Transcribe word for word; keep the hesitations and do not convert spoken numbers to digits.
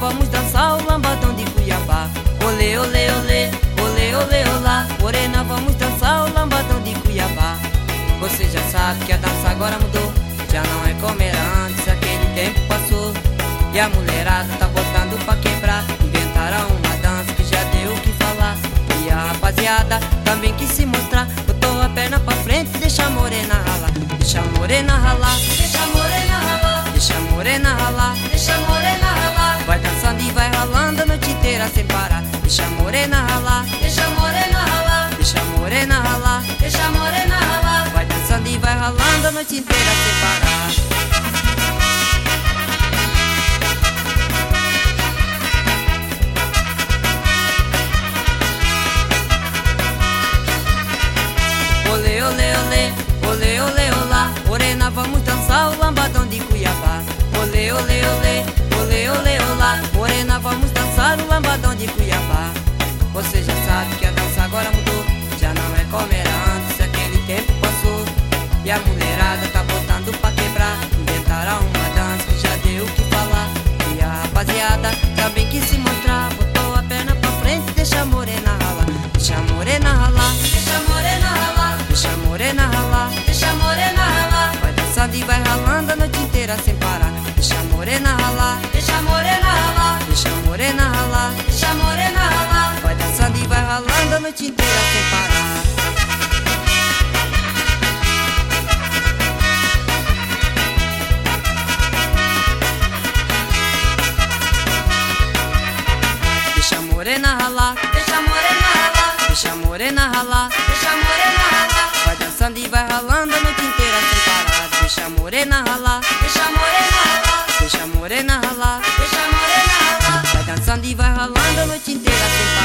vamos dançar o lambadão de Cuiabá. Olê, olê, olê, olê, olê, olá. Morena, vamos dançar o lambadão de Cuiabá. Você já sabe que a dança agora mudou, já não é como era antes, aquele tempo passou. E a mulherada tá botando pra quebrar, inventaram uma dança que já deu o que falar. E a rapaziada também quis se mostrar, botou a perna pra frente, deixa a morena ralar. Deixa a morena ralar, Deixa a morena ralar, deixa a morena ralar. deixa a morena ralar, Vai dançando e vai ralando a noite inteira sem parar. Deixa a morena ralar, deixa a morena ralar, deixa a morena ralar. deixa a morena ralar. Vai dançando e vai ralando a noite inteira sem parar. Olê, olê, olê, olê, olê, olá. Morena, vamos dançar o lambadão de Cuiabá. Olê, olê, olê, olê, olê, olá. Morena, vamos dançar o lambadão de Cuiabá. Você já sabe que a dança agora mudou, já não é como era antes, aquele tempo passou. E a mulherada tá botando pra quebrar, inventaram uma dança que já deu o que falar. E a rapaziada também quis se mostrar, botou a perna pra frente, deixa a morena ralar. Deixa a morena ralar, Deixa a morena ralar, deixa a morena ralar. deixa a morena ralar, Vai dançando e vai ralando a noite inteira sem parar. Deixa a morena ralar, deixa a morena ralar, deixa a morena ralar. deixa a morena ralar. Vai dançando e vai ralando a noite inteira sem parar. Deixa a morena ralar, Deixa a morena ralar, deixa a morena ralar. deixa a morena ralar, Vai dançando e vai ralando a noite inteira sem parar. Deixa a morena ralar, deixa a morena ralar, deixa a morena ralar. deixa a morena ralar. Vai dançando e vai ralando a noite inteira sem parar.